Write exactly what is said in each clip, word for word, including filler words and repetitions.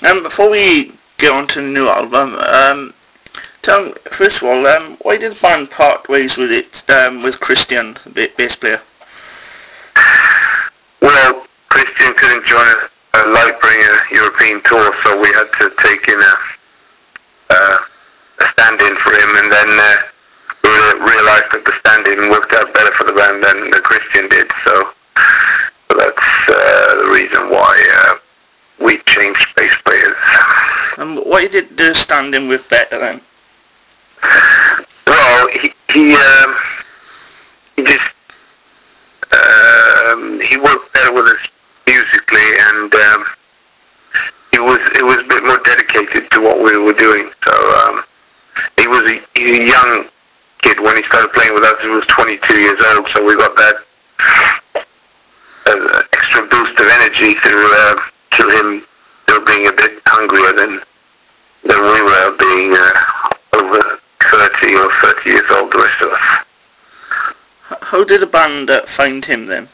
Um, before we get on to the new album, um, tell me, first of all, um, why did the band part ways with it, um, with Christian, the bass player? Well, Christian couldn't join a Lightbringer European tour, so we had to take in a, uh, a stand-in for him, and then uh, we realised that the stand-in worked out better for the band than the Christian did, so, so that's uh, the reason why uh, we changed bass players. Um, why did the stand-in work better then? Well, he he, um, he just um, he worked better with us musically, and um, he was he was a bit more dedicated to what we were doing. So um, he was a, he was a young kid when he started playing with us. He was twenty-two years old, so we got that uh, extra boost of energy through uh, through him still being a bit hungrier than than we were, being uh, over thirty or thirty years old, the rest of us. How did the band uh, find him then?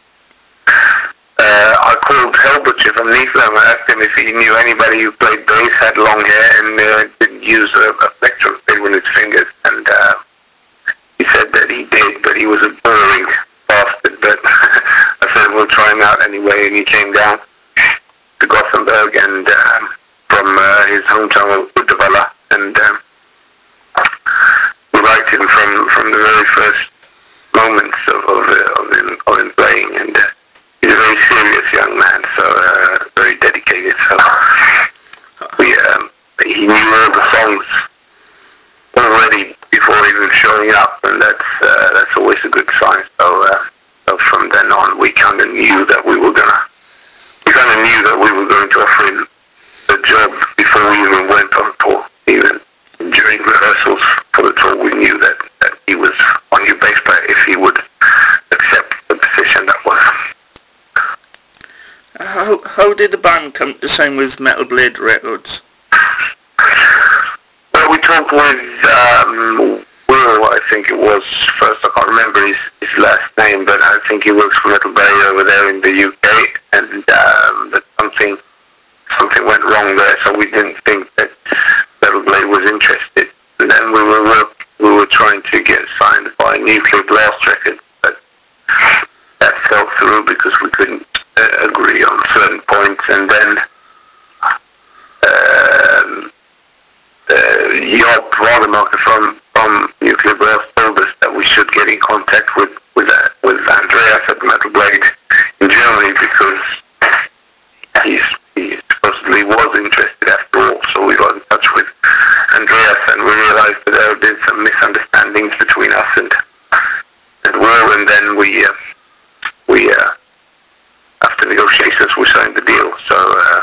Uh, I called Helbutcher from Neeflam and asked him if he knew anybody who played bass, had long hair, and uh, didn't use a, a plectrum peg with his fingers. And uh, he said that he did, but he was a boring bastard. But I said, we'll try him out anyway, and he came down to Gothenburg and um, from uh, his hometown of Uddevalla, and um, we liked him from, from the very first moments of, of, uh, of, him, of him playing, and uh, he's a very serious young man, so uh, very dedicated. So we, um, he knew all the songs already before even showing up, and that's uh, that's always a good sign. So, uh, so from then on, we kind of knew that we were gonna, we kind of knew that we were going to offer him a job before we even went on tour. Even during rehearsals for the tour, we knew that, that he was our new bass player if he would accept the position that was. How how did the band come to sign with Metal Blade Records? Well, we talked with um, Will, I think it was first. I can't remember his, his last name, but I think he works for Metal Blade over there in the U K, and um, that something something went wrong there, so we didn't think that Metal Blade was interested. And then we were we were trying to get signed by Nuclear Blast Records, but that fell through because we couldn't uh, agree on certain points. And then um, uh, Job Rademacher from from Nuclear Blast told us that we should get in contact with with uh, with Andreas at Metal Blade in Germany, because he's, he supposedly was interested after all. So we got in touch with Andreas, and we realized that there had been some misunderstandings between us and and Will, and then we uh, we uh, after negotiations we signed the deal. So uh,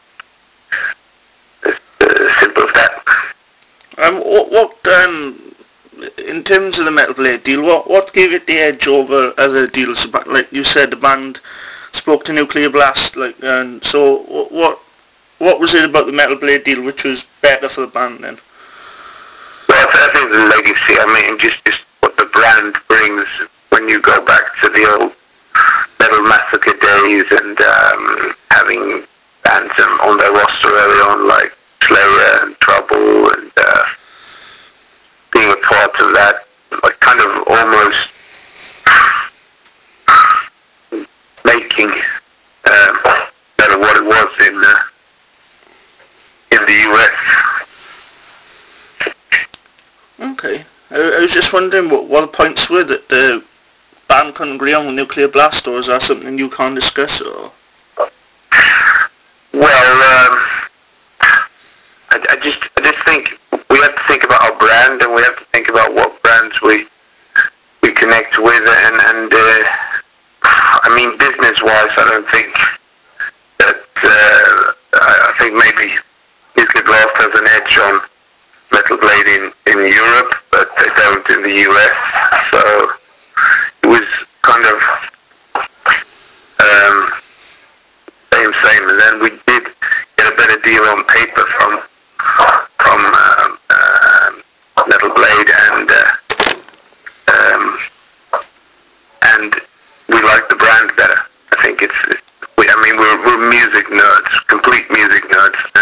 it's uh, simple as that. Um, what, what um, in terms of the Metal Blade deal, what what gave it the edge over other deals? Like you said, the band spoke to Nuclear Blast, like, and so what what was it about the Metal Blade deal which was better for the band then? Well, I think the legacy, I mean, just, just what the brand brings when you go back to the old Metal Massacre days, and um, having bands on their roster early on like Slayer and Trouble, and uh, being a part of that, like kind of almost making um, better what it was in uh, in the U S. Okay, I, I was just wondering what, what the points were that the band couldn't agree on with Nuclear Blast, or is that something you can't discuss? Or well, um, I, I just I just think we have to think about our brand, and we have to think about what brands we we connect with, and and uh, I mean, business-wise, I don't think that uh, I, I think maybe Nuclear Blast has an edge on Metal Blade in, in Europe, but they don't in the U S. So it was kind of um, same same, and then we did get a better deal on paper from from um, uh, Metal Blade, and uh, um, and we like the brand better. I think it's, it's we, I mean we're, we're music nerds, complete music nerds.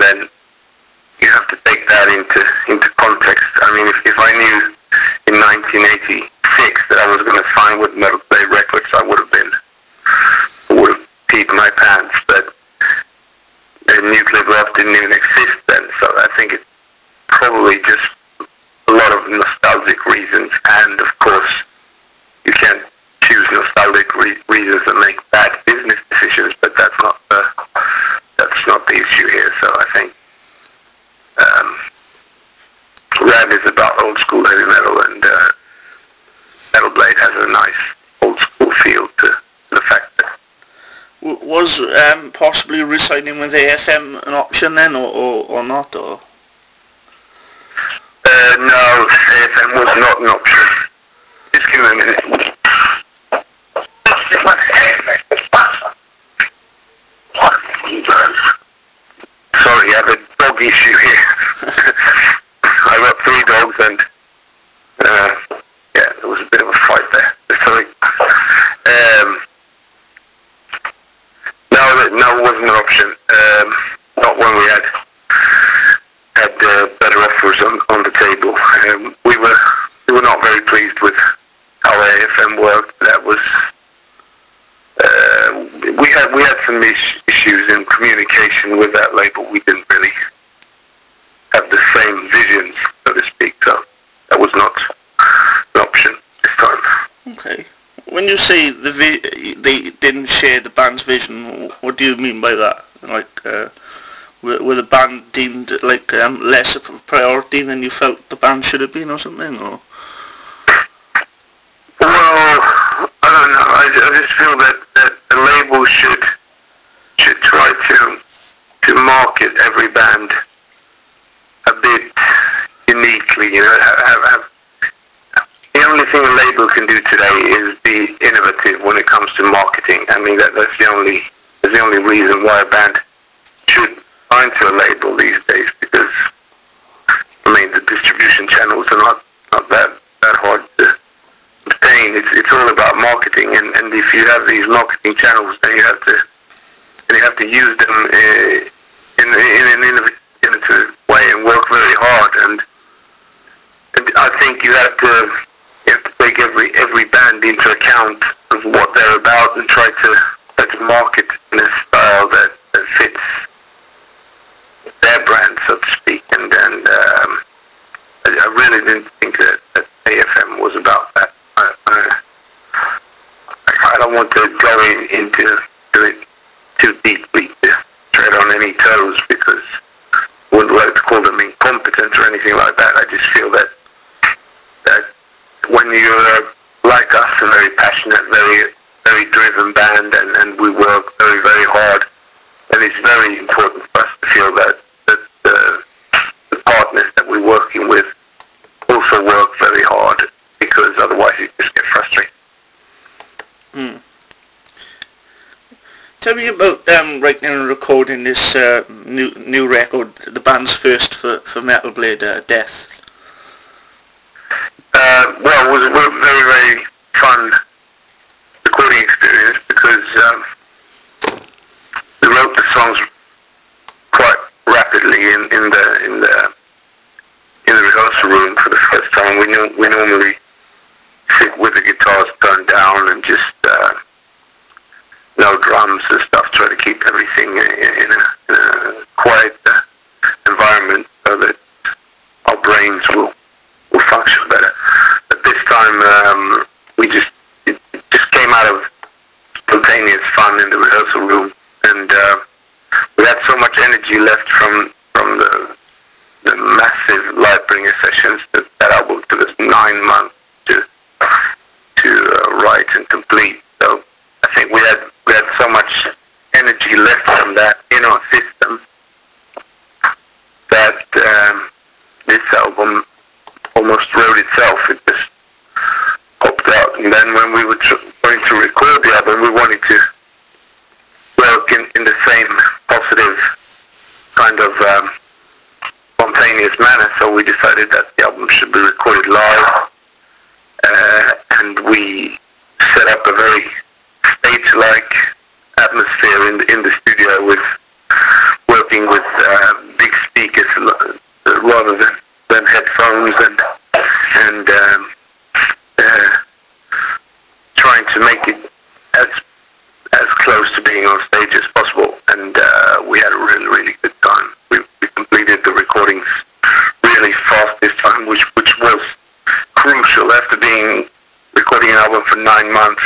then you have to take that into into context. I mean, if, if I knew in nineteen eighty-six that I was going to sign with Metal Blade Records, I would have been would have peed my pants. But uh, Nuclear Blast didn't even exist then, so I think it's probably just a lot of nostalgic reasons, and of course you can't choose nostalgic re- reasons and make bad business decisions, but that's not the that's not the issue here. So I think um, Ram is about old school heavy metal, and uh, Metal Blade has a nice old school feel to the fact that. W- was um, possibly re-signing with A F M an option then, or, or, or not, or? Uh, no, A F M was not an option. Just give me a minute. Sorry, I have a dog issue here. I've got three dogs and uh, yeah, there was a bit of a fight there. Sorry. Um, no, no, it wasn't an option. Um, not when we had had uh, better offers on, on the table. Um, we were we were not very pleased with how A F M worked. That was uh, we had we had some is- issues in communication with that label. We didn't really have the same visions, so to speak. So that was not an option this time. Okay. When you say the vi- they didn't share the band's vision, what do you mean by that? Like, uh, were, were the band deemed like um, less of a priority than you felt the band should have been, or something, or? Well, I don't know. I, I just feel that, that the label should should try to to market every band a bit uniquely. You know, have, have, have the only thing a label can do today is be innovative when it comes to marketing. I mean, that that's the only that's the only reason why a band should sign to a label these days, because I mean the distribution channels are not not that that hard to obtain. It's it's all about marketing, and, and if you have these marketing channels, then you have to and you have to use them uh, in in an innovative way and work very hard. And, and I think you have to you have to take every every band into account of what they're about and try to try to market in a style that, that fits their brand, so to speak. And and um, I, I really didn't think that, that A F M was about that. I, I, I don't want to go in, into it too deeply to tread on any toes, because I wouldn't like to call them incompetent or anything like that. I just feel that that when you're like us, a very passionate, very very driven band, and, and we work very very hard, and it's very important for us to feel that that the, the partners that we're working with also work very hard, because otherwise you just get frustrated. Hmm. Tell me about um, writing and recording this uh, new new record, the band's first for, for Metal Blade, uh, Death. Uh, well, it was a very, very fun recording experience, because um, we wrote the songs quite rapidly in, in the in the in the rehearsal room for the first time. We knew, we normally sit with the guitars turned down and just uh, no drums and stuff, try to keep everything in, in, a, in a quiet uh, environment so that our brains will will function better. But this time um, we just it, it just came out of spontaneous fun in the rehearsal room, and uh, we had so much energy left from from the the massive Lightbringer sessions that that album took us nine months to to uh, write and complete. So I think we had we had so much energy left from that in our system that um, this album almost wrote itself. It just popped out. And then when we were tr- going to record the album, we wanted to work in, in the same positive kind of um, spontaneous manner. So we decided that the album should be recorded live, uh, and we set up a very stage-like atmosphere in the, in the studio, with working with uh, big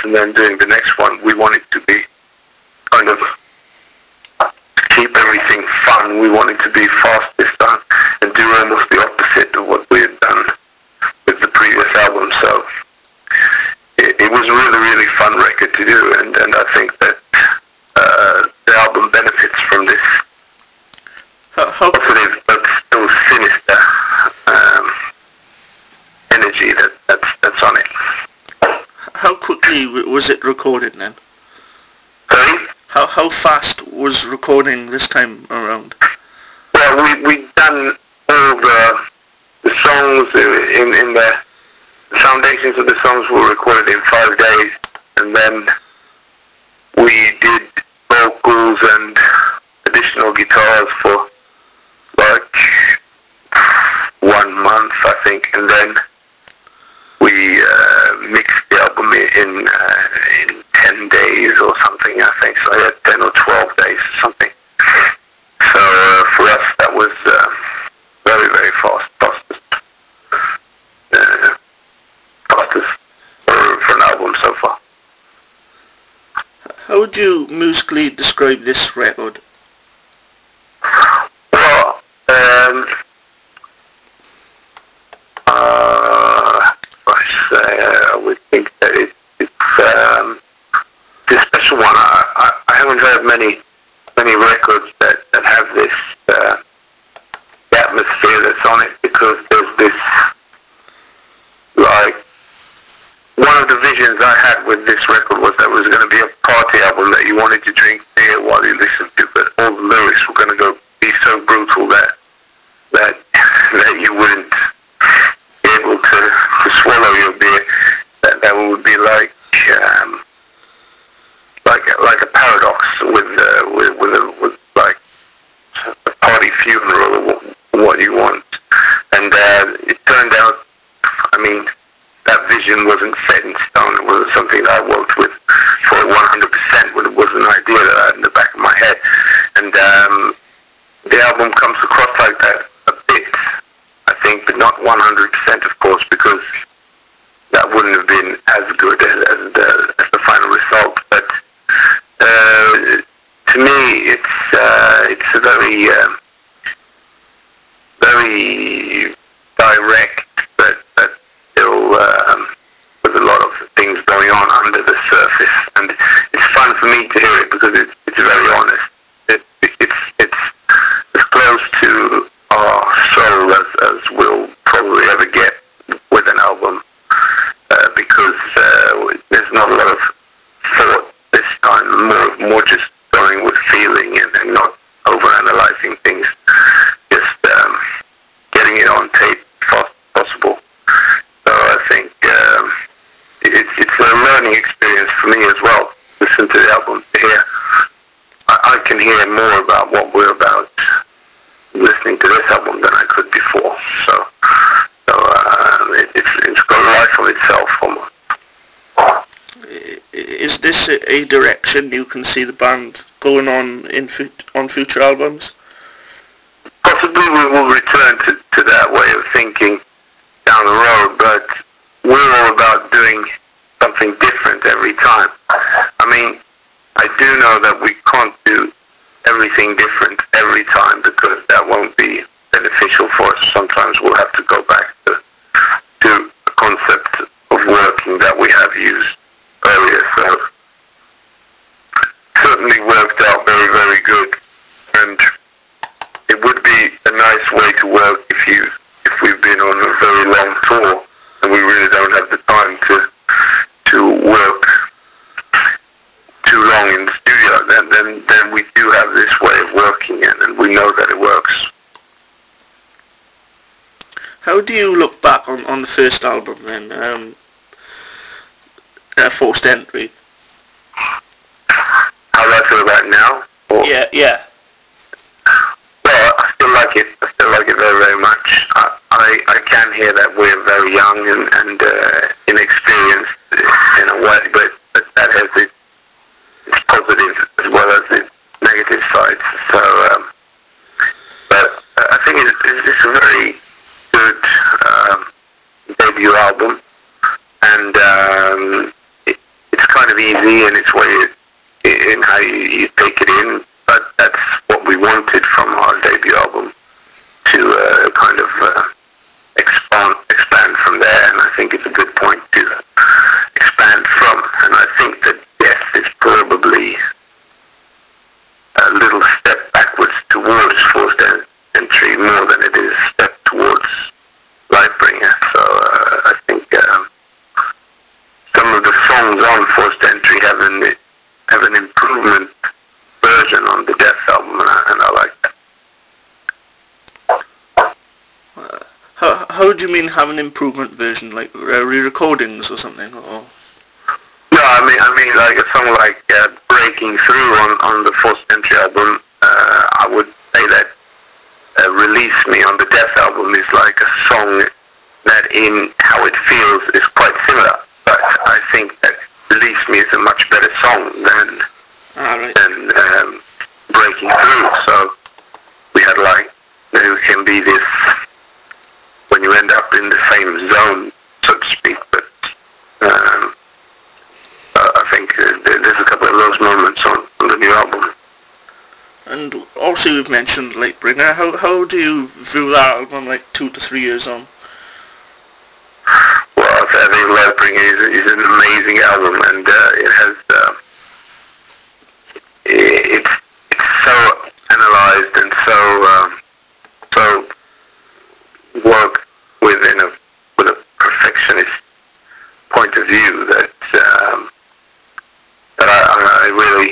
and then doing the next one, we wanted to be kind of keep everything fun. We wanted to be fast this time and do almost the opposite of what we had done with the previous album. So it, it was a really, really fun record to do, and, and I think that uh, the album benefits from this How, how, positive but still sinister um, energy that, that's, that's on it. how quickly w- was it recorded then? Sorry? How how fast was recording this time around? Well, we we done all the the songs in in the foundations of the songs were recorded in five days, and then we did vocals and additional guitars for like one month, I think, and then we uh, mixed the album in uh, in ten days or something, I think. So yeah, ten or twelve days, something. So uh, for us, that was uh, very, very fast, fastest, uh, fastest for, for an album so far. How would you musically describe this record? Well, um, uh, I should say, uh, I would think that it, it's, um, it's a special one. I, I, I haven't heard many many records that, that have this uh, atmosphere that's on it, because there's this, like, one of the visions I had with this record was that it was going to be a party album that you wanted to drink beer while you listened to, but all the lyrics were going to go be so brutal that that that you wouldn't be able to, to swallow your beer. That that would be like um, like like a paradox with uh, with with, a, with like a party funeral or what you want. And uh, it turned out, I mean, that vision wasn't set in stone. It wasn't something that I worked with for one hundred percent. But it was an idea that I had in the back of my head. And um, the album comes across like that a bit, I think, but not one hundred percent, of course, because that wouldn't have been as good as, as, the, as the final result. But uh, to me, it's uh, it's a very uh, very direct, but but still um, with a lot of things going on under the surface, and it's fun for me to hear it because it's it's very honest. It, it, it's it's as close to our soul as, as we'll probably ever get with an album, uh, because uh, there's not a lot of thought this time, more more just going with feeling and, and not over-analyzing things, just um, getting it on tape as fast as possible. So I think um, it's, it's a learning experience for me as well. Listen to the album, to hear. I, I can hear more about what we're about listening to this album than I could before. So, so uh, it, it's, it's got a life of itself almost. Is this a, a direction you can see the band going on in fut- on future albums? Possibly we will return to, to that way of thinking down the road, but we're all about doing something different every time. I mean, I do know that we can't do everything different every time, because that won't be beneficial for us. Sometimes we'll have to go back to, to a concept of working that we have used earlier. So certainly worked out very, very good, and it would be a nice way to work if you if we've been on a very long tour and we really don't have the time to to work too long in the studio. Then then then we do have this way of working, and, and we know that it works. How do you look back on, on the first album then, um, uh, Forced Entry? How do I feel about it now? Or, Yeah, yeah. Well, I still like it. I still like it very, very much. I, I, I can hear that we're very young and, and uh, inexperienced in a way, but, but that has its, its positive as well as its negative sides. So, um, but I think it's, it's a very good um, debut album, and um, it, it's kind how do you mean have an improvement version, like uh, re-recordings or something? Or No, I mean, I mean, like a song like uh, "Breaking Through" on on the Fourth Century album. Uh, I would say that uh, "Release Me" on the Death album is like a song that, in how it feels, is quite similar. But I think that "Release Me" is a much better song than ah, right. than um, "Breaking Through." So we had like there can be this when you end up in the same zone, so to speak. But um, Uh, I think uh, there's a couple of those moments on, on the new album. And also you've mentioned Lightbringer. How how do you view that album like two to three years on? Well, I think Lightbringer is, is an amazing album, and uh, it has uh, it, it's it's so analyzed and so um, so worked within a with a perfectionist point of view that. Um, But I, I really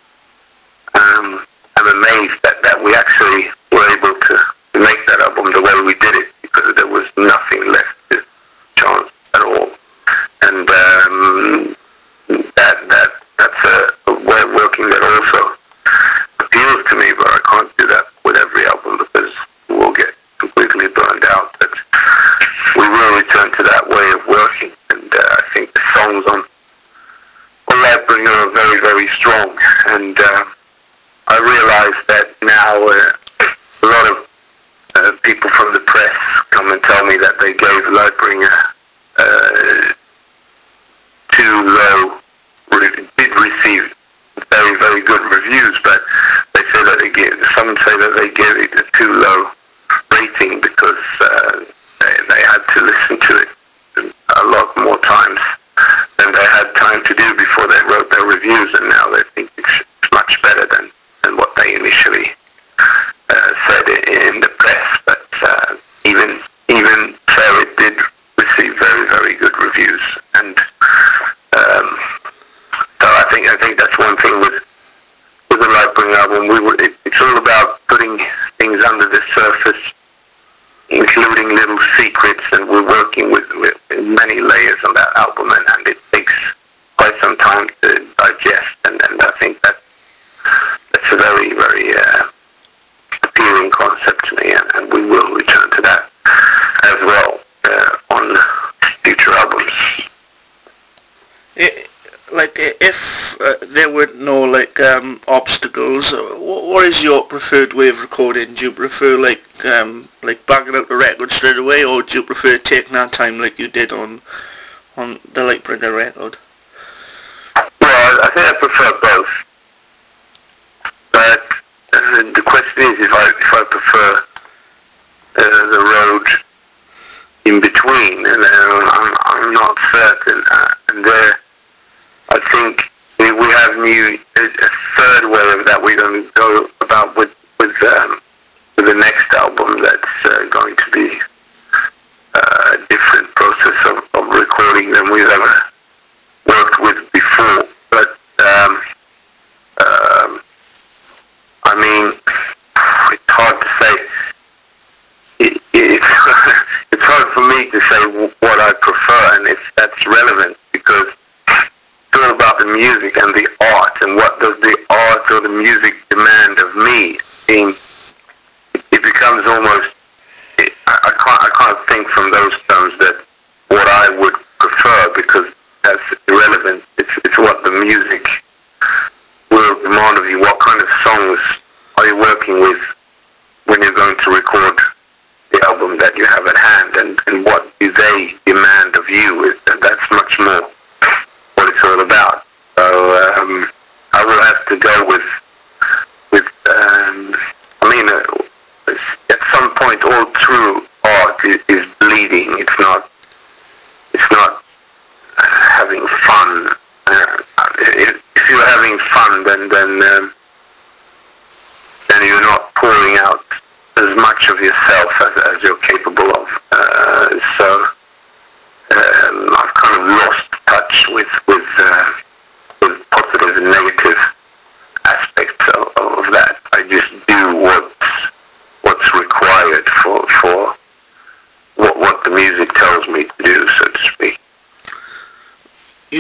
um, am amazed that, that we actually were able to make that album the way we did it, because there was nothing left to chance at all. And um, that that that's a, a way of working that also appeals to me, but I can't do that with every album because we'll get completely burned out. But we will return to that way of working, and uh, I think the songs on Lightbringer are very, very strong, and uh, I realize that now uh, a lot of uh, people from the press come and tell me that they gave Lightbringer uh, too low, did receive very, very good reviews, but they say that they gave, some say that they gave it a too low rating because uh, they, they had to listen to it a lot more times than they had time to do before they wrote their reviews, and now they think it's much better than, than what they initially uh, said in the press. But uh, even even so, it did receive very, very good reviews, and um, so I think I think that's one thing with with the Lightbringer album. We were, it, it's all about putting things under the surface, including little secrets, and we're working with, with many layers on that album, and, and it takes quite some time to digest, and, and I think that that's a very, very uh, appealing concept to me, and, and we will return to that as well uh, on future albums. It, like if uh, there were no like um, obstacles, uh, what, what is your preferred way of recording? Do you prefer like um, like banging out the record straight away, or do you prefer taking that time like you did on on the Lightbringer record? Well, I think I prefer both, but uh, the question is if I if I prefer uh, the road in between, and uh, I'm I'm not certain, uh, and there. I think we, we have new a, a third way of that we're going to go about with with, um, with the next album. That's uh, going to be uh, a different process of, of recording than we've ever worked with before. But um, um, I mean, it's hard to say. It, it's it's hard for me to say what I prefer and if that's relevant, because it's all about the music and the art, and what does the art or the music demand of me. I mean, it becomes almost, it, I, I can't I can't think from those terms that what I would prefer, because that's irrelevant. It's it's what the music will demand of you. What kind of songs are you working with when you're going to record the album that you have at hand, and, and what do they demand of you? And that's much more what it's all about. So um, I will have to go with with. Um, I mean, uh, at some point, all true art is, is bleeding. It's not. It's not having fun. Uh, if you're having fun, then then um, then you're not pouring out as much of yourself as, as you're capable of. Uh, so um, I've kind of lost touch with with, uh, with positive and negative aspects of, of that. I just do what's what's required for for what what the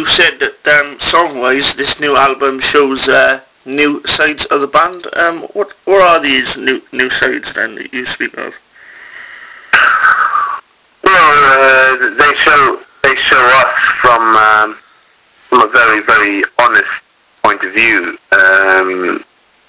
said that um, song-wise, this new album shows uh, new sides of the band. Um, what what are these new new sides then that you speak of? Well, uh, they show they show us from um, from a very very honest point of view. Um,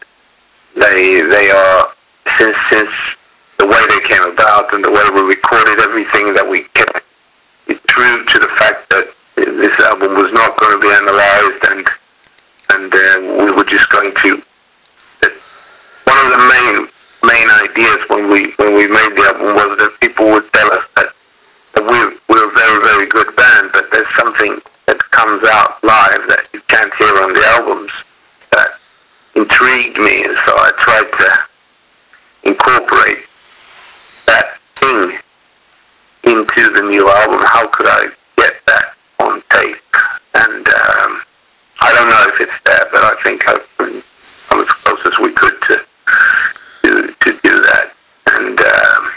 they they are since since the way they came about and the way we recorded everything, that we kept it true to the fact that this album was not going to be analyzed, and and uh, we were just going to. That one of the main main ideas when we when we made the album was that people would tell us that, that we're we're a very very good band, but there's something that comes out live that you can't hear on the albums that intrigued me, and so I tried to incorporate that thing into the new album. How could I get that on tape? And um, I don't know if it's there, but I think I've come as close as we could to to, to do that. And um,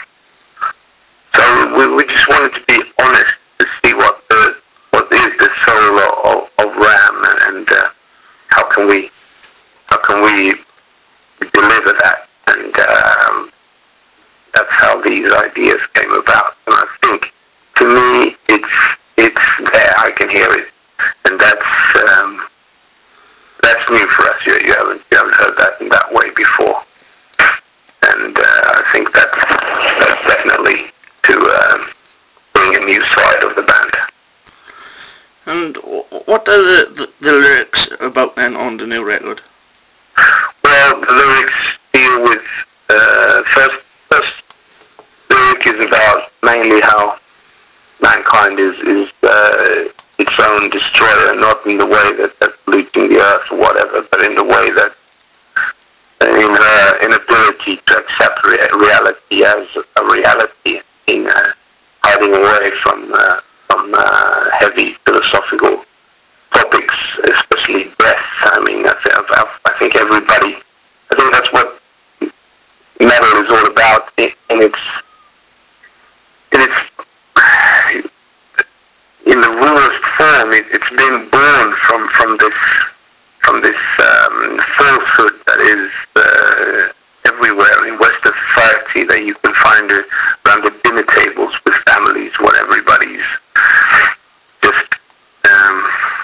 so we, we just wanted to be honest to see what the what is the soul of, of Ram, and uh, how can we how can we deliver that. And um, that's how these ideas came about. And I think, to me, it's it's there. I can hear it, and that's um, that's new for us. You, you haven't you haven't heard that in that way before, and uh, I think that's that's definitely to um, bring a new side of the band. And what are the, the, the lyrics about then on the new record? Well, the lyrics deal with uh, first first lyric is about mainly how mankind is is uh, its own destroyer, not in the way that they're polluting the earth or whatever, but in the way that in her inability to accept rea- reality as a reality, in uh, hiding away from uh, from uh, heavy philosophical topics, especially death. I mean, I, th- I think everybody, I think that's what metal is all about, in its in its in the rawest form. It, it's been born from from this from this um, falsehood that is uh, everywhere in Western society, that you can find it around the dinner tables with families, when everybody's just um,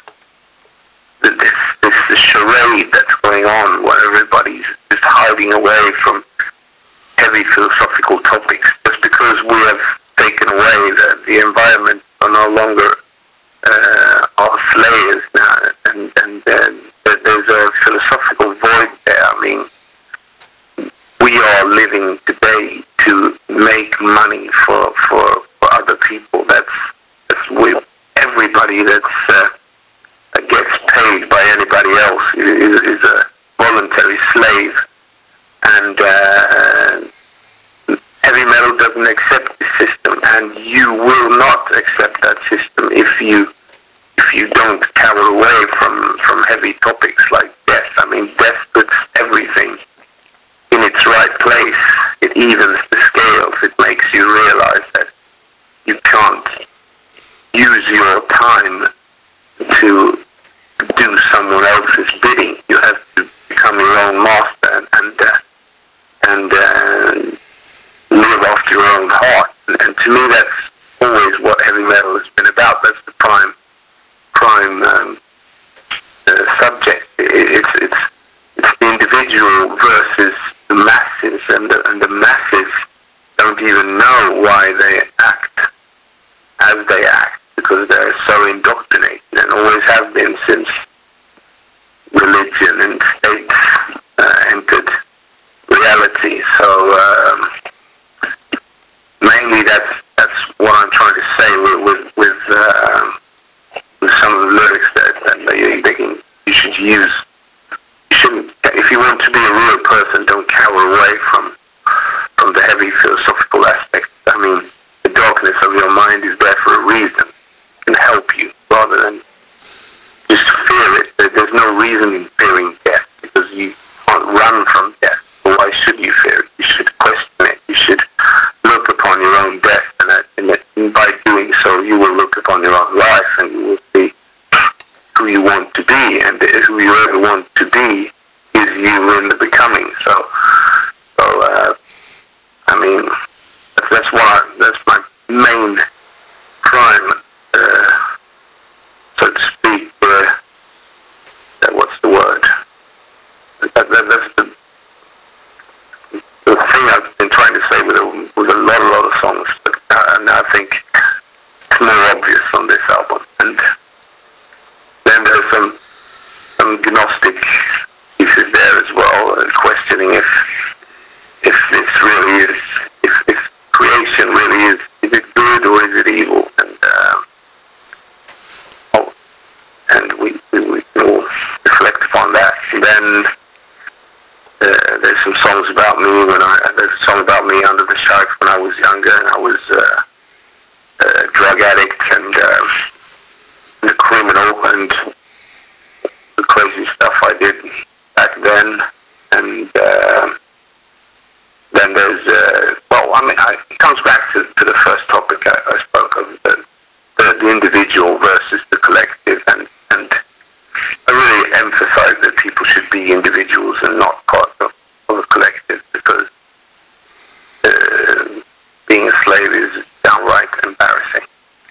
this this charade that's going on, where everybody's just hiding away from heavy philosophical topics, just because we have taken away the, the environment are no longer uh, our slayers now, and, and uh, there's a philosophical void there. I mean, we are living today to make money for, for, for other people. That's, that's we, everybody that's uh, that gets paid by anybody else is, is a voluntary slave, and uh, heavy metal doesn't accept the system, and you will not accept that system if you if you don't cower away from, from heavy topics like death. I mean, death puts everything in its right place. It evens the scales. It makes you realize that you can't use your time to do someone else's bidding. You have to become your own master, and and, uh, and uh, live after your own heart. And to me, that's always what heavy metal has been about. That's the prime prime um, uh, subject. It's it's it's the individual versus the masses, and the, and the masses don't even know why they act as they act, because they're so indoctrinated, and always have been since religion and states uh, entered reality. So um, mainly that's that's what I'm trying to say with with with, uh, with some of the lyrics that, that you, they can, you should use. You shouldn't, if you want to be a real person, don't cower away from from the heavy philosophical aspects. I mean, the darkness of your mind is there for a reason. It can help you rather than just fear it. There's no reason in fearing death, because you can't run from death. Well, why should you fear it? You should question it. You should look upon your own death, and, that, and, that, and by doing so, you that's why that's my main crime, uh, so to speak. Uh, uh, what's the word? That, that, that's the, the thing I've been trying to say with a, with a lot, a lot of songs, but uh, and I think it's more obvious on this album. And then there's some some gnostic pieces there as well, uh, questioning if if this really is, if, if creation really is, is it good or is it evil? And uh, oh, and we, we, we can all reflect upon that. And then uh, there's some songs about me when I, there's a song about me, Under the Shark, when I was younger and I was uh, a drug addict and uh, a criminal, and the crazy stuff I did back then. And uh, then there's, uh, well, I mean, I, it comes back to, to the first topic I, I spoke of, the, the, the individual versus the collective, and, and I really emphasize that people should be individuals and not part of, of a collective, because uh, being a slave is downright embarrassing.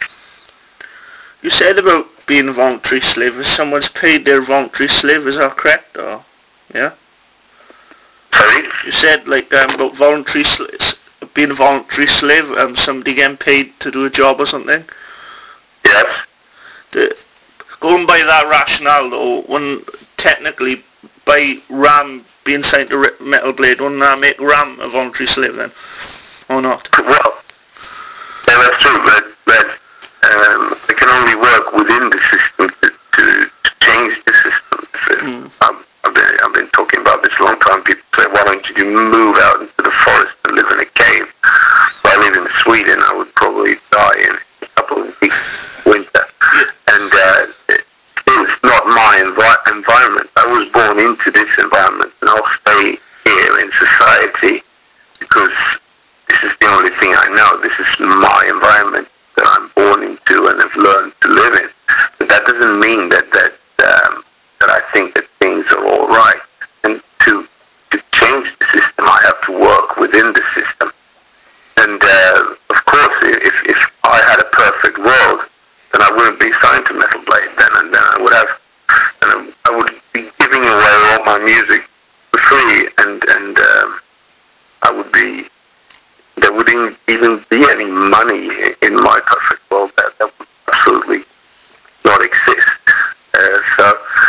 You said about being a voluntary slave, if someone's paid their voluntary slave, is that correct, or, yeah? Sorry? You said, like, um, about voluntary sl- being a voluntary slave, um, somebody getting paid to do a job or something? Yes. The, going by that rationale, though, when technically, by Ram being signed to Metal Blade, wouldn't that make Ram a voluntary slave then? Or not? Well, yeah, that's true, but, but um, it can only work within the system to, to, to change the system. Mm. Um, I've been, I've been talking about this a long time. People say, why don't you move out into the forest and live in a cave? If I live in Sweden, I would probably die in a couple of weeks winter. And uh, it, it's not my envi- environment. I was born into this environment, and I'll stay here in society because this is the only thing I know. This is my environment that I'm born into and have learned to live in. But that doesn't mean that that um, that I think that things are all right. And to to change the system, I have to work within the system. And uh, of course, if if I had a perfect world, then I wouldn't be signed to Metal Blade. Then and then I would have, and I would be giving away all my music for free, and and um, I would be. There wouldn't even be any money in my perfect world. That, that would absolutely not exist. Uh, so,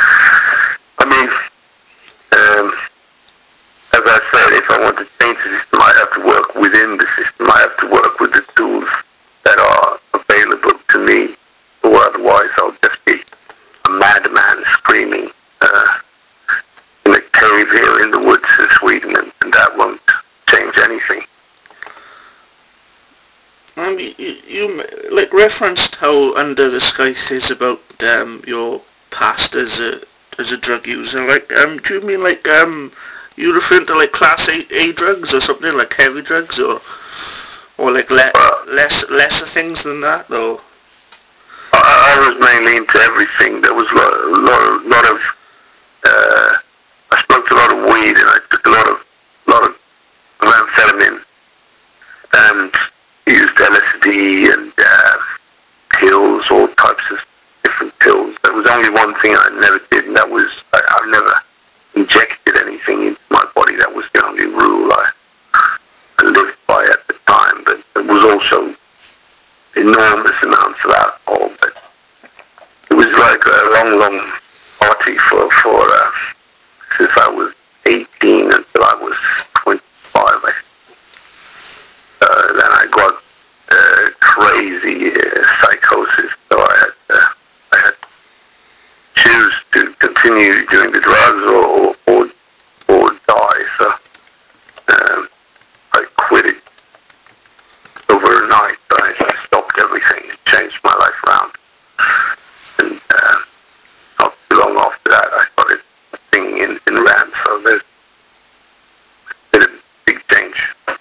I mean, um, as I said, if I want to change the system, I have to work within the system. I have to work with the tools that are available to me, or otherwise I'll just be a madman screaming uh, in a cave here in the woods in Sweden, and, and that won't change anything. Um, you, you like referenced how Under the Scythe is about um your past as a as a drug user. Like, um, do you mean like um you referring to like class A, A drugs or something, like heavy drugs, or or like le- less lesser things than that, or? I, I was mainly into everything. There was a lot, lot, lot of uh, I smoked a lot of weed, and I took a lot of lot of amphetamine, and used L S D and uh, pills, all types of different pills. There was only one thing I never did, and that was I, I never injected anything into my body. That was the only rule I, I lived by at the time. But there was also enormous amounts of alcohol. But it was like a long, long party for for uh, since I was eighteen until I was twenty-five. I Uh, then I got uh, crazy uh, psychosis, so I had uh, I had to choose to continue doing the drugs or or, or die. So um, I quit it overnight. I just stopped everything and changed my life around. And uh, not too long after that, I started singing in, in Ram. So there's been a big change.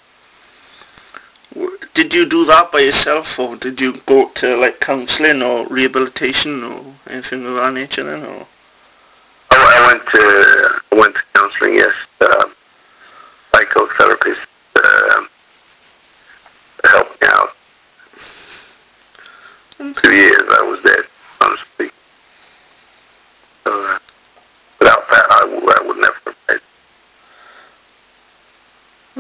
Did you do that by yourself, or did you go to like counselling or rehabilitation or anything of that nature then, or? Oh, I went to I went to counselling, yes. Uh, psychotherapist uh, helped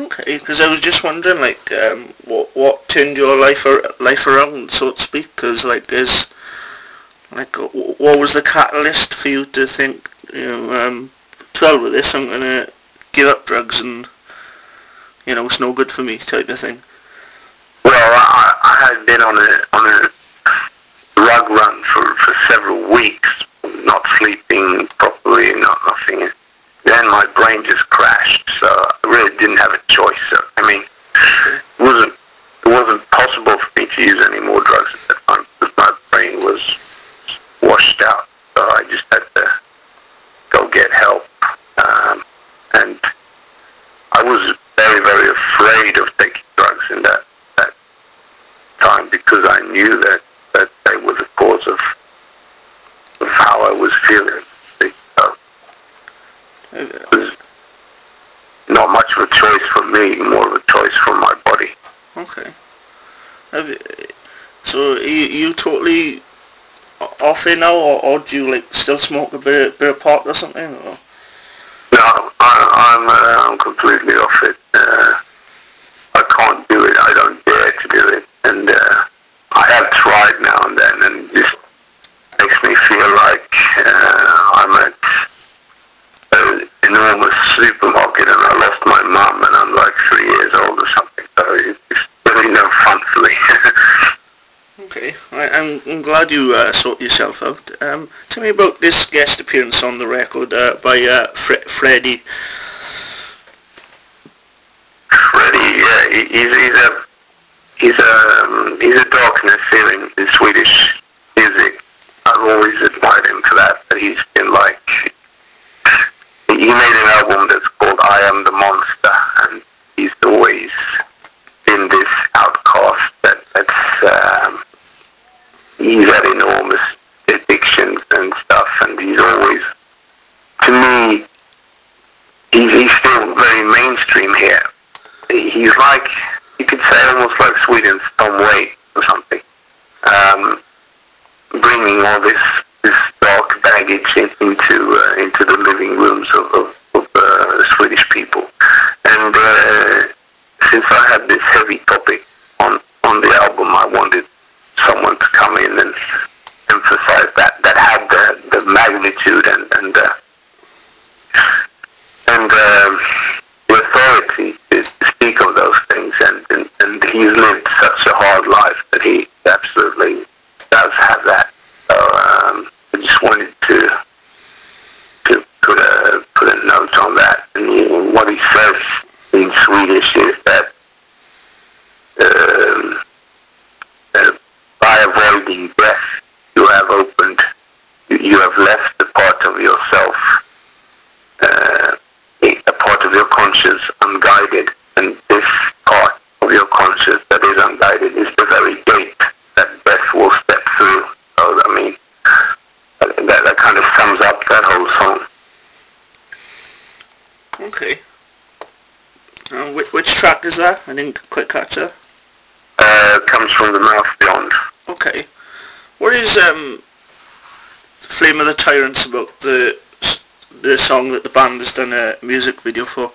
Okay, because I was just wondering, like, um, what what turned your life ar- life around, so to speak? Because, like, is like, w- what was the catalyst for you to think, you know, um, to hell with this, I'm gonna give up drugs and, you know, it's no good for me, type of thing. Well, I, I had been on a on a drug run for, for several weeks, not sleeping properly, not nothing. Then my brain just crashed, so I really didn't have a choice. So, I mean, Okay. it wasn't it wasn't possible for me to use any more drugs at that time because my brain was washed out. So I just had to go get help, um, and I was very very afraid of taking drugs in that that time because I knew that that they were the cause of, of how I was feeling. So Uh, it was not much of a choice for me, more of a choice for my body. okay. Have you, so are you, you totally o- off it now, or, or do you, like, still smoke a bit, bit of pot or something? Or? No, I, I'm uh, I'm completely off it. Uh, I can't do it. I don't dare to do it, and uh, I have tried now and then, and it just makes me feel like uh, I'm at an enormous supermarket and I lost my mum and I'm like three years old or something. So it's really no fun for me. Okay, I, I'm, I'm glad you uh, sorted yourself out. Um, tell me about this guest appearance on the record uh, by uh, Fre- Freddie. Freddie, yeah, he, he's, he's a he's a um, he's a darkness here in, in Swedish music. I've always admired him for that. But he's been like he made an album that's called I Am the Monster, and he's always been this outcast that that's um, he's had enormous addictions and stuff, and he's always, to me, he's, he's still very mainstream here. He's like, you could say almost like Sweden's Tom Waits or something, um, bringing all this this dark baggage in, into uh, into the living rooms of, of, of uh, Swedish people. And uh, since I had this heavy topic on on the album, I wanted someone to come in and emphasize that that had the, the magnitude and and uh, and um, the authority to speak of those things. And, and and he's lived such a hard life that he absolutely does have that. So um, I just wanted to to put a put a note on that. And he, what he says in Swedish is that um, uh, by avoiding death, you have opened, you, you have left a part of yourself, uh, a part of your conscience unguided, and this part of your conscience that is unguided is the very gate that death will step through. So I mean, that, that kind of sums up that whole song. Okay. Uh, which, which track is that? I didn't quite catch that. Uh, comes from the mouth beyond. Okay. What is um, Flame of the Tyrants about, the the song that the band has done a music video for?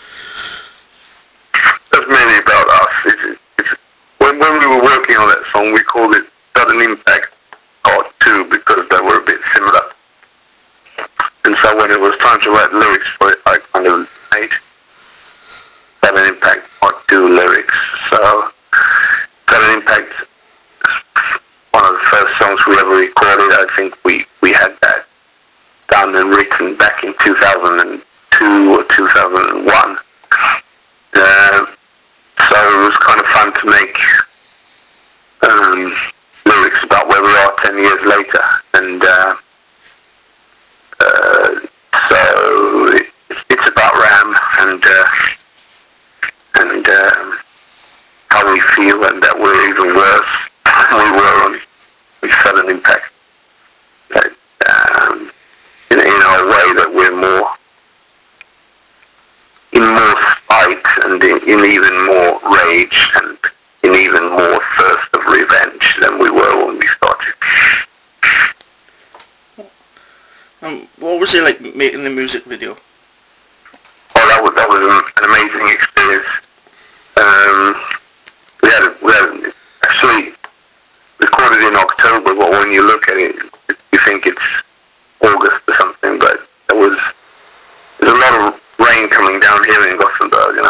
That's mainly about us. It's, it's, when, when we were working on that song, we called it Sudden Impact Part two because they were a bit similar. And so when it was time to write lyrics for it, I kind of made Sudden Impact Part two lyrics. So Sudden Impact is one of the first songs we ever recorded. I think we, we had that done and written back in two thousand two or two thousand one. Uh, so it was kind of fun to make um, lyrics about where we are ten years later. And uh, uh, so it, it's about Ram and uh, and um, how we feel, and that we're even worse than we were on with Sudden Impact. That, um, in, in our way, that we're more in more spite and in, in even more rage and in even more thirst of revenge than we were when we started. Um, what was it like making the music video? Oh, that was, that was an, an amazing experience.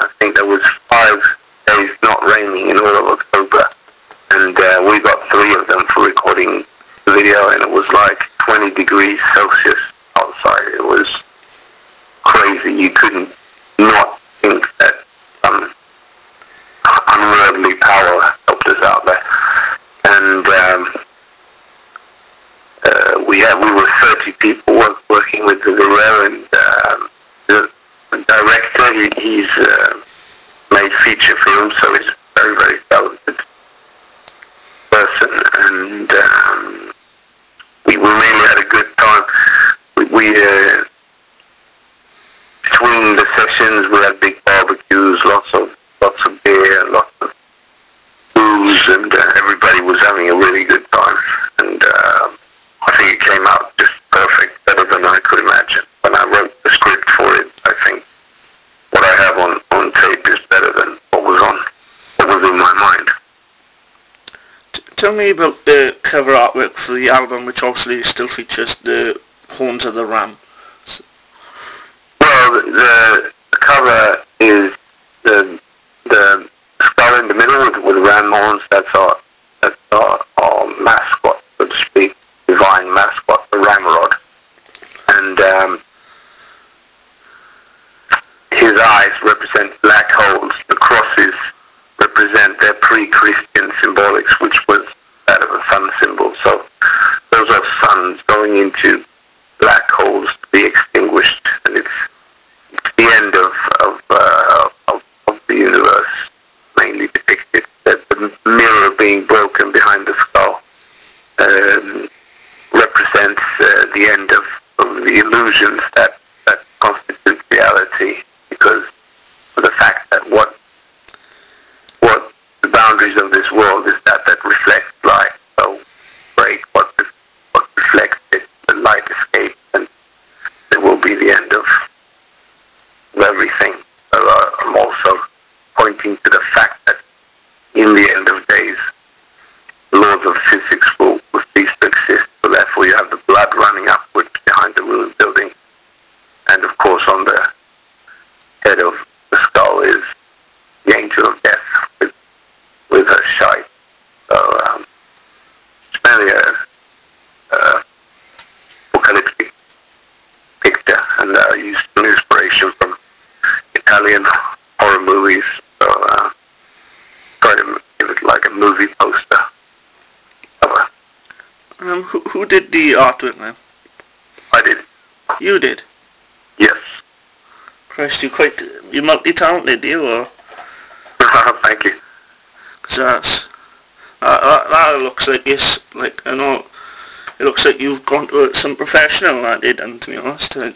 I think there was five days not raining in all of October, and uh, we got three of them for recording the video, and it was like twenty degrees Celsius outside. It was crazy. You couldn't not think that um, unworldly power helped us out there. And um, uh, we had, we were thirty people work, working with the video, and um, the, the director, he, he's uh, made feature films, so he's a very, very talented person, and um, we, we really had a good time. We, we uh, between the sessions, we had big barbecues, lots of lots of beer, lots of booze, and uh, everybody was having a really good time. And uh, I think it came out just perfect, better than I could imagine. When I wrote the script for it, I think what I have on, on tape is better than what was on what was in my mind. T- tell me about the cover artwork for the album, which obviously still features the horns of the ram. Well, the, the cover is the the skull in the middle with, with ram horns. That's our that's our, our mascot, so to speak, divine mascot, the ramrod. And um, his eyes represent black holes. The crosses represent their pre-Christian symbolics, which was that of a sun symbol. So those are suns going into black holes to be extinguished, and it's the end of of, uh, of of the universe, mainly depicted. That the mirror being broken behind the skull um, represents uh, the end of, of the illusions that, that constitute reality, because of the fact that what what the boundaries of this world is that that reflects light. So break what what reflects it, the light escapes, and it will be the end of everything. So, uh, I'm also pointing to the fact that in the end of days, the laws of physics will, will cease to exist. So therefore you have the blood running upwards behind the ruined building. And of course on the head of the skull is the angel of death with, with her shite. So um, it's really a, a apocalyptic picture, and I uh, used some inspiration from Italian horror movies, so uh, try to give it like a movie poster cover. Um, who, who did the artwork, man? I did. You did? Yes. Christ, you're quite, you're multi-talented, you or? Thank you. Cause that's, that, that, that looks like it's, like, I know, it looks like you've gone to some professional that did, and to be honest, like,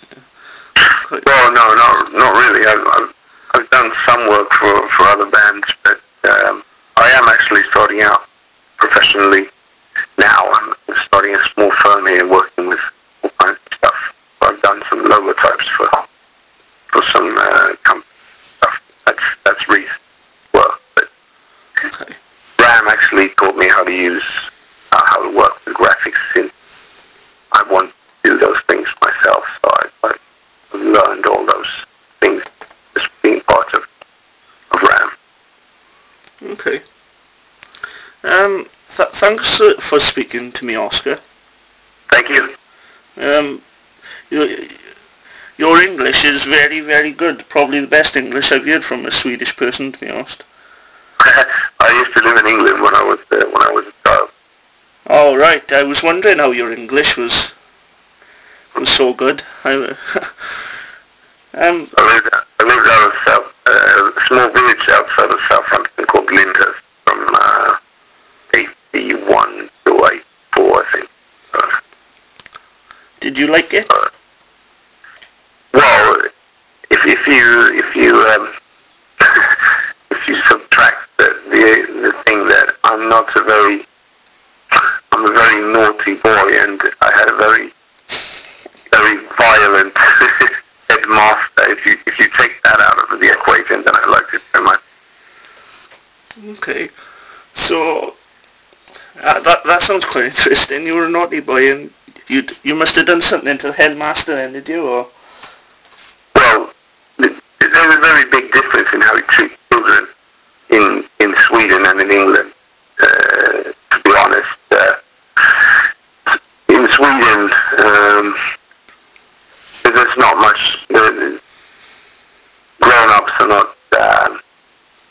uh, well, no, no, not really. I've, I've, I've done some work for, for other bands, but um, I am actually starting out professionally now. I'm starting a small firm here working with all kinds of stuff. I've done some logotypes for for some uh, company stuff. That's that's recent work. But okay. Ram actually taught me how to use uh, how to work with graphics. In I want to do those things myself, so I, I learned all those things just being part of, of RAM. Okay. Um, th- thanks uh, for speaking to me, Oscar. Thank you. Um, your, your English is very, very good. Probably the best English I've heard from a Swedish person, to be honest. I used to live in England when I was uh, when I was a child. Oh right, I was wondering how your English was was so good. I, um, I lived, I lived out of South, uh, a small village outside of Southampton called Lyndhurst from uh, eighty-one to eighty-four, I think. Uh, did you like it? Uh, well, if if you if you um, if you subtract the, the the thing that I'm not a very I'm a very naughty boy, and I had a very very violent headmaster. If you if you take that out of the equation, then I liked it very much. Okay, so uh, that that sounds quite interesting. You were a naughty boy, and you you must have done something to the headmaster then, did you? Or well, there's a very big difference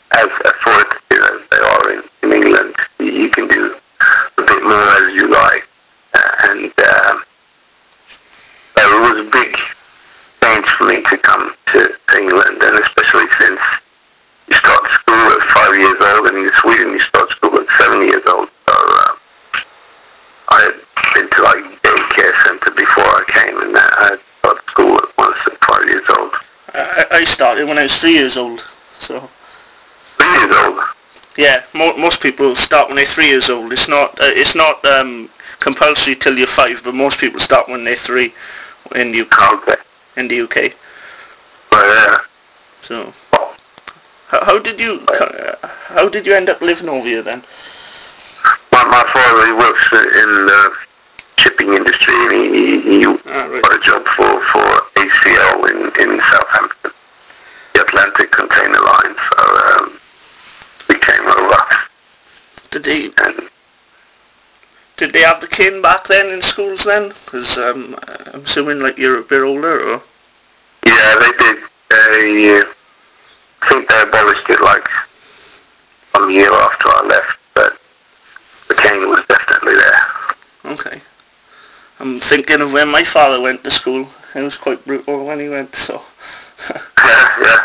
as authoritative as they are in, in England. You can do a bit more as you like. Uh, and um, so it was a big change for me to come to, to England, and especially since you start school at five years old, and in Sweden you start school at seven years old. So uh, I had been to like daycare centre before I came, and uh, I had started school at once at five years old. I, I started when I was three years old, so... Three years old? Yeah, mo- most people start when they're three years old. It's not, uh, it's not um, compulsory till you're five, but most people start when they're three in the U K. Okay. In the U K. Oh, yeah. So... How, how did you uh, how did you end up living over here then? My, my father, he works in the shipping industry, and he, he, he ah, right. got a job for, for A C L in, in Southampton, the Atlantic Container Line, so um, we came over. Did they, and did they have the cane back then in schools then? Because um, I'm assuming like you're a bit older, or? Yeah, they did. They, uh, I think they abolished it like one year after I left, but the cane was definitely there. Okay. I'm thinking of when my father went to school. It was quite brutal when he went, so... yeah, yeah.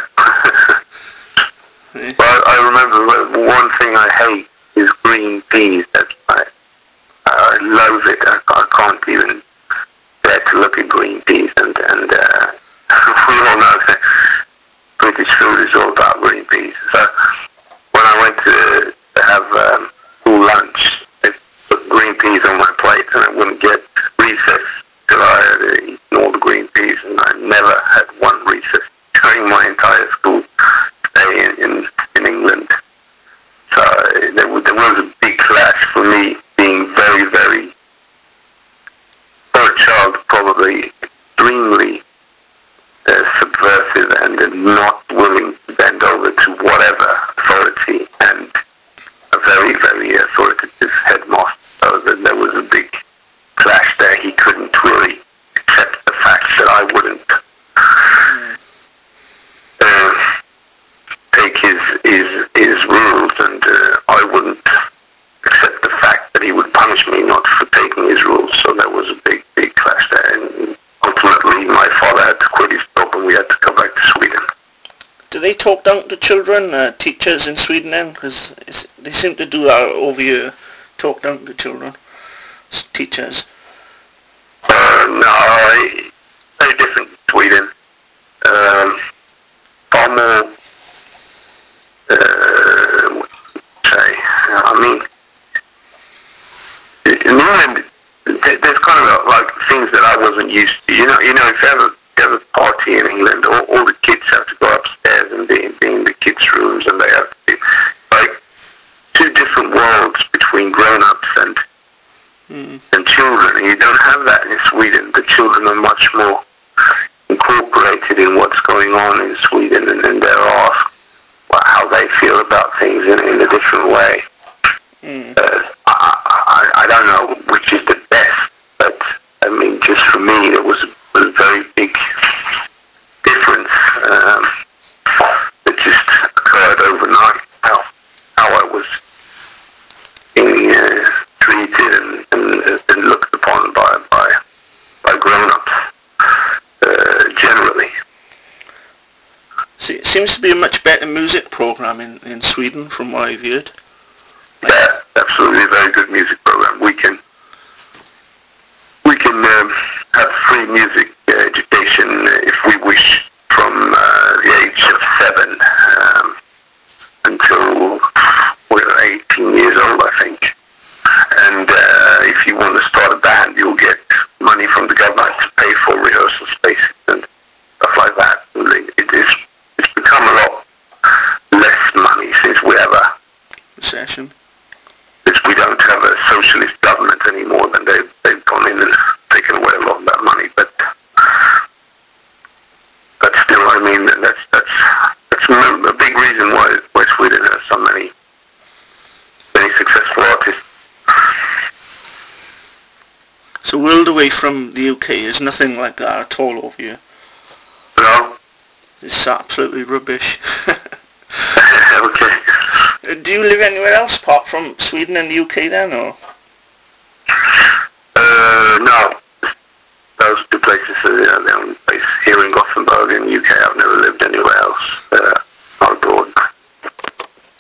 yeah. Well, I remember one thing I hate is green peas. That's right. I love it. I, I can't even bear to look at green peas, and, and uh, we all know that British food is all about green peas. So when I went to, to have um, school lunch, they put green peas on my plate, and I wouldn't get recess till I had eaten all the green peas, and I never had one recess during my entire school stay in, in, in England. So there was, there was a big clash for me, being very, very, for a child, probably extremely Uh, subversive and uh, not willing to bend over to whatever authority, and a very, very authoritative headmaster. So that there was a big clash there. He couldn't really accept the fact that I wouldn't uh, take his his his rules, and uh, I wouldn't accept the fact that he would punish me not for taking his rules. So there was a big, big clash there, and ultimately my father had to quit his job, and we had to come back to Sweden. Do they talk down to children, uh, teachers in Sweden then? Because they seem to do that over here, talk down to children, teachers. Uh, no, I, very different in Sweden. Um, far more, uh, what say, I mean, in England, there's kind of like things that I wasn't used to. You know, you know, if you have a, you have a party in England, all, all the kids have to go upstairs and be, be in the kids' rooms, and they have to be like two different worlds between grown-ups and mm. and children. And you don't have that in Sweden. The children are much more incorporated in what's going on in Sweden, and, and they're asked well, how they feel about things in, in a different way. Mm. Uh, I, I, I don't know which is the best, but I mean, just for me, there was, was a very big difference um, that just occurred overnight. How how I was being uh, treated and, and, and looked upon by by by grown-ups uh, generally. So it seems to be a much better music program in, in Sweden, from what I've heard. Yeah, absolutely, very good music program. We can we can um, have free music uh, education uh, if we wish from uh, the age of seven um, until we're eighteen years old, I think. And uh, if you want to start a band, you'll get money from the government to pay for rehearsal spaces and stuff like that. It is it's become a lot less money since we have a recession. We don't have a socialist government anymore, then they've, they've gone in and taken away a lot of that money. But but still, I mean, that's that's that's a big reason why why Sweden has so many many successful artists. So world away from the U K is nothing like that at all over here. No. It's absolutely rubbish. Okay. do you live anywhere else apart from Sweden and the U K then, or? Uh, no. Those two places are the only place here in Gothenburg in the U K I've never